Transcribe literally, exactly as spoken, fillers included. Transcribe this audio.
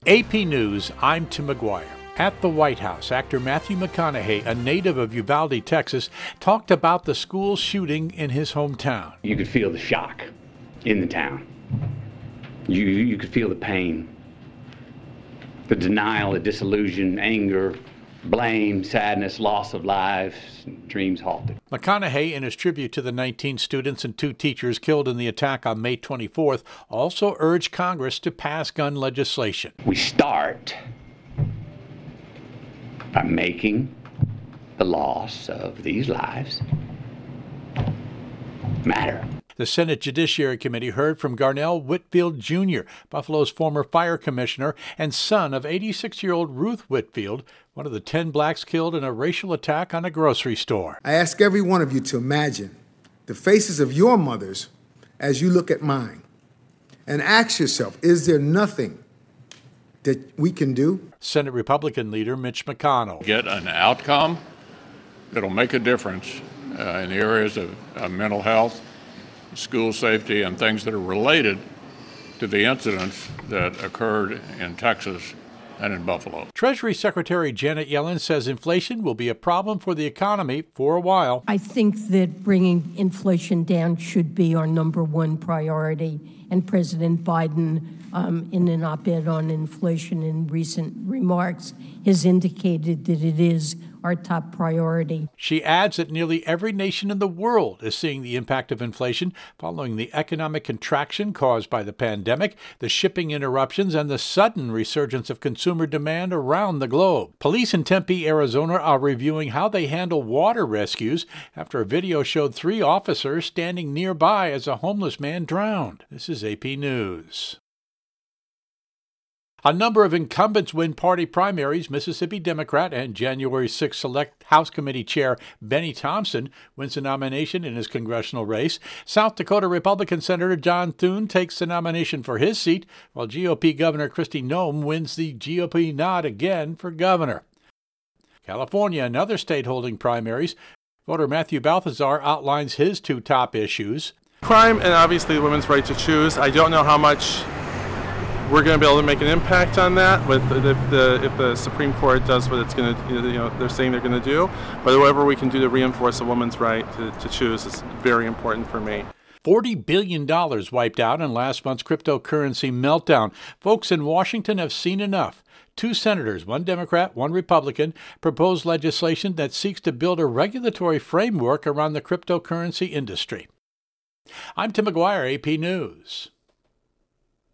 A P News, I'm Tim McGuire. At the White House, actor Matthew McConaughey, a native of Uvalde, Texas, talked about the school shooting in his hometown. You could feel the shock in the town. You, you could feel the pain, the denial, the disillusion, anger, blame, sadness, loss of lives, dreams halted. McConaughey, in his tribute to the nineteen students and two teachers killed in the attack on May twenty-fourth, also urged Congress to pass gun legislation. We start by making the loss of these lives matter. The Senate Judiciary Committee heard from Garnell Whitfield Junior, Buffalo's former fire commissioner and son of eighty-six-year-old Ruth Whitfield, one of the ten blacks killed in a racial attack on a grocery store. I ask every one of you to imagine the faces of your mothers as you look at mine, and ask yourself, is there nothing that we can do? Senate Republican leader Mitch McConnell. Get an outcome that'll make a difference uh, in the areas of uh, mental health, school safety, and things that are related to the incidents that occurred in Texas and in Buffalo. Treasury Secretary Janet Yellen says inflation will be a problem for the economy for a while. I think that bringing inflation down should be our number one priority, and President Biden, um, in an op-ed on inflation in recent remarks, has indicated that it is our top priority. She adds that nearly every nation in the world is seeing the impact of inflation following the economic contraction caused by the pandemic, the shipping interruptions, and the sudden resurgence of consumer demand around the globe. Police in Tempe, Arizona are reviewing how they handle water rescues after a video showed three officers standing nearby as a homeless man drowned. This is A P News. A number of incumbents win party primaries. Mississippi Democrat and January sixth Select House Committee Chair Benny Thompson wins the nomination in his congressional race. South Dakota Republican Senator John Thune takes the nomination for his seat, while G O P Governor Kristi Noem wins the G O P nod again for governor. California, another state holding primaries. Voter Matthew Balthazar outlines his two top issues. Crime and obviously the women's right to choose. I don't know how much we're going to be able to make an impact on that with if the if the Supreme Court does what it's going to, you know, they're saying they're going to do. But whatever we can do to reinforce a woman's right to, to choose is very important for me. forty billion dollars wiped out in last month's cryptocurrency meltdown. Folks in Washington have seen enough. Two senators, one Democrat, one Republican, proposed legislation that seeks to build a regulatory framework around the cryptocurrency industry. I'm Tim McGuire, A P News.